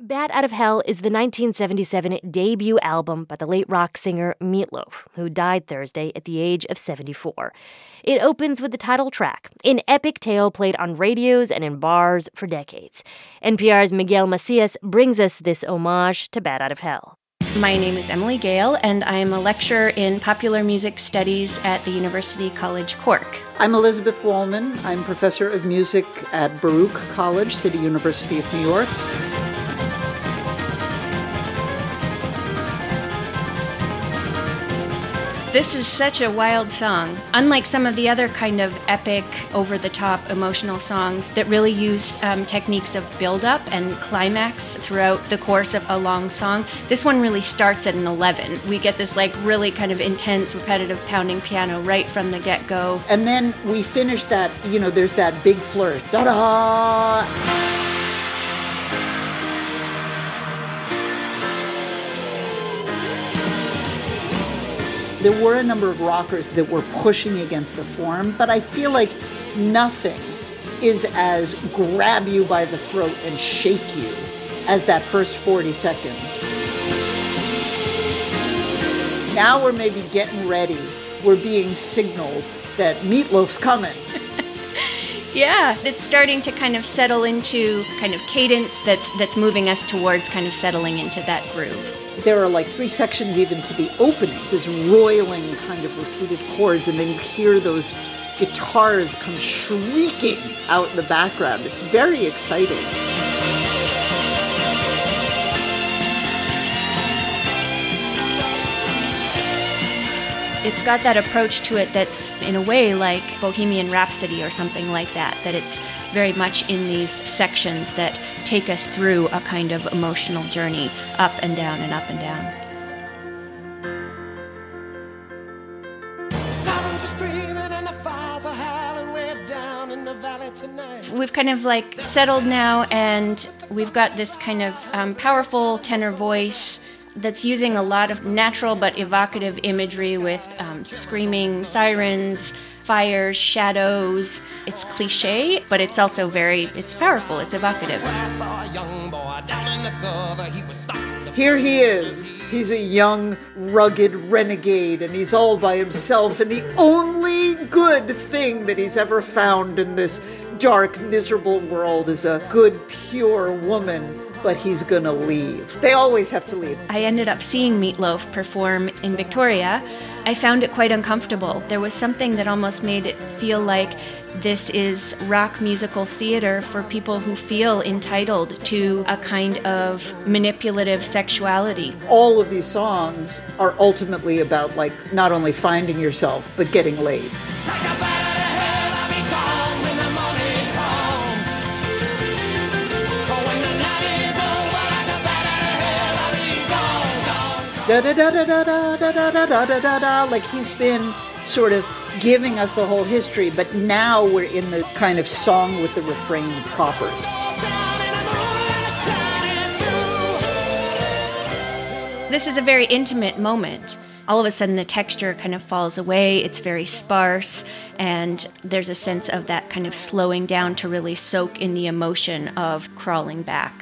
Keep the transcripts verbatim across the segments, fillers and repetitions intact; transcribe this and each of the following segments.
Bat Out of Hell is the nineteen seventy-seven debut album by the late rock singer Meat Loaf, who died Thursday at the age of seventy-four. It opens with the title track, an epic tale played on radios and in bars for decades. N P R's Miguel Macias brings us this homage to Bat Out of Hell. My name is Emily Gale, and I am a lecturer in popular music studies at the University College Cork. I'm Elizabeth Wallman. I'm professor of music at Baruch College, City University of New York. This is such a wild song. Unlike some of the other kind of epic, over-the-top emotional songs that really use um, techniques of build-up and climax throughout the course of a long song, this one really starts at an eleven. We get this like really kind of intense, repetitive pounding piano right from the get-go. And then we finish that, you know, there's that big flourish. Da-da! There were a number of rockers that were pushing against the form, but I feel like nothing is as grab you by the throat and shake you as that first forty seconds. Now we're maybe getting ready. We're being signaled that Meat Loaf's coming. Yeah, it's starting to kind of settle into kind of cadence that's that's moving us towards kind of settling into that groove. There are like three sections even to the opening, this roiling kind of repeated chords, and then you hear those guitars come shrieking out in the background. It's very exciting. It's got that approach to it that's, in a way, like Bohemian Rhapsody or something like that, that it's very much in these sections that take us through a kind of emotional journey, up and down and up and down. We've kind of like settled now, and we've got this kind of um, powerful tenor voice that's using a lot of natural but evocative imagery with um, screaming sirens, fires, shadows. It's cliche, but it's also very, it's powerful, it's evocative. Here he is. He's a young, rugged renegade, and he's all by himself, and the only good thing that he's ever found in this dark, miserable world is a good, pure woman. But he's gonna leave. They always have to leave. I ended up seeing Meat Loaf perform in Victoria. I found it quite uncomfortable. There was something that almost made it feel like this is rock musical theater for people who feel entitled to a kind of manipulative sexuality. All of these songs are ultimately about like not only finding yourself, but getting laid. Da da da da da da da da da da da da. Like he's been sort of giving us the whole history, but now we're in the kind of song with the refrain proper. This is a very intimate moment. All of a sudden the texture kind of falls away, it's very sparse, and there's a sense of that kind of slowing down to really soak in the emotion of crawling back.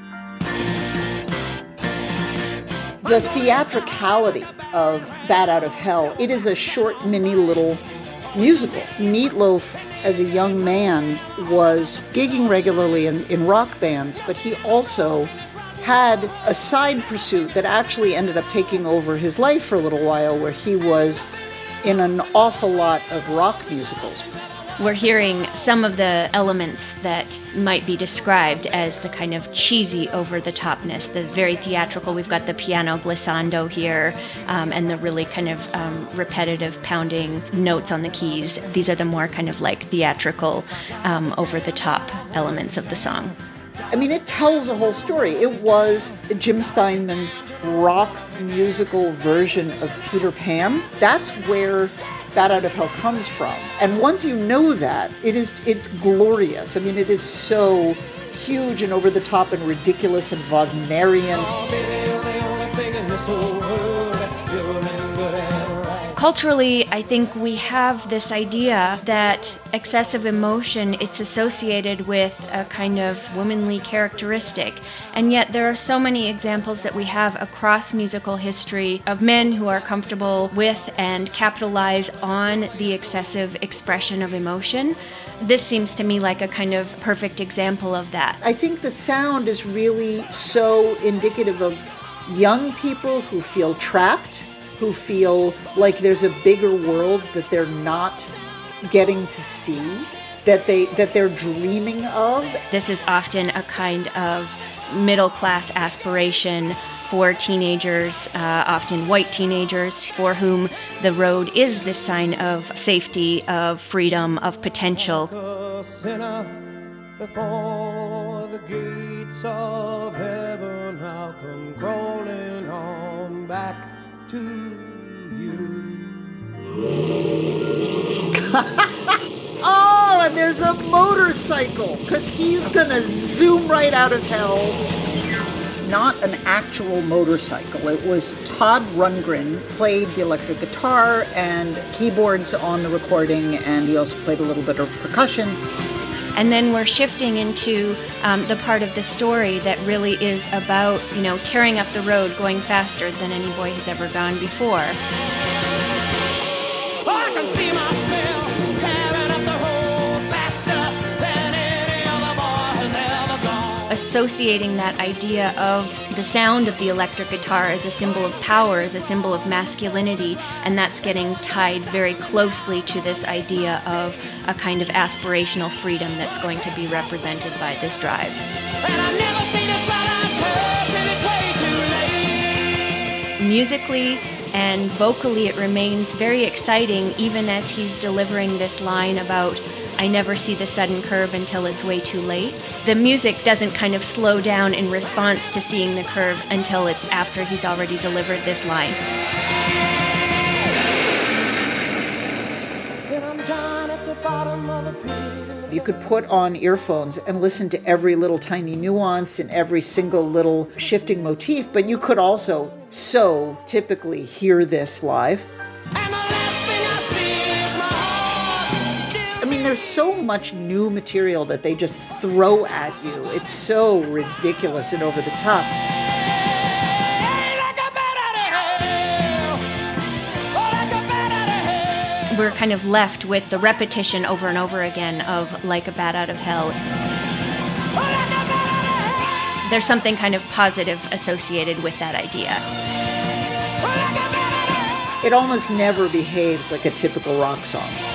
The theatricality of Bat Out of Hell, it is a short, mini little musical. Meat Loaf, as a young man, was gigging regularly in, in rock bands, but he also had a side pursuit that actually ended up taking over his life for a little while, where he was in an awful lot of rock musicals. We're hearing some of the elements that might be described as the kind of cheesy over-the-topness, the very theatrical. We've got the piano glissando here, um, and the really kind of um, repetitive pounding notes on the keys. These are the more kind of like theatrical, um, over-the-top elements of the song. I mean, it tells a whole story. It was Jim Steinman's rock musical version of Peter Pan. That's where Bat Out of Hell comes from. And once you know that, it is it's glorious. I mean, it is so huge and over the top and ridiculous and Wagnerian. Culturally, I think we have this idea that excessive emotion, it's associated with a kind of womanly characteristic. And yet there are so many examples that we have across musical history of men who are comfortable with and capitalize on the excessive expression of emotion. This seems to me like a kind of perfect example of that. I think the sound is really so indicative of young people who feel trapped, who feel like there's a bigger world that they're not getting to see, that they that they're dreaming of. This is often a kind of middle-class aspiration for teenagers, uh, often white teenagers, for whom the road is this sign of safety, of freedom, of potential. A sinner before the gates of heaven, I'll come crawling on back to you. Oh, and there's a motorcycle, because he's gonna zoom right out of hell. Not an actual motorcycle. It was Todd Rundgren played the electric guitar and keyboards on the recording, and he also played a little bit of percussion. And then we're shifting into um, the part of the story that really is about, you know, tearing up the road, going faster than any boy has ever gone before. I can see myself tearing up the road faster than any other boy has ever gone. Associating that idea of the sound of the electric guitar as a symbol of power, as a symbol of masculinity, and that's getting tied very closely to this idea of a kind of aspirational freedom that's going to be represented by this drive. And I've never seen a sunlight till it's way too late. Musically and vocally, it remains very exciting, even as he's delivering this line about, I never see the sudden curve until it's way too late. The music doesn't kind of slow down in response to seeing the curve until it's after he's already delivered this line. Then I'm down at the bottom of a pit. You could put on earphones and listen to every little tiny nuance and every single little shifting motif, but you could also so typically hear this live. And the last thing I see is my heart still. I mean, there's so much new material that they just throw at you. It's so ridiculous and over the top. We're kind of left with the repetition over and over again of Like a Bat Out of Hell. There's something kind of positive associated with that idea. It almost never behaves like a typical rock song.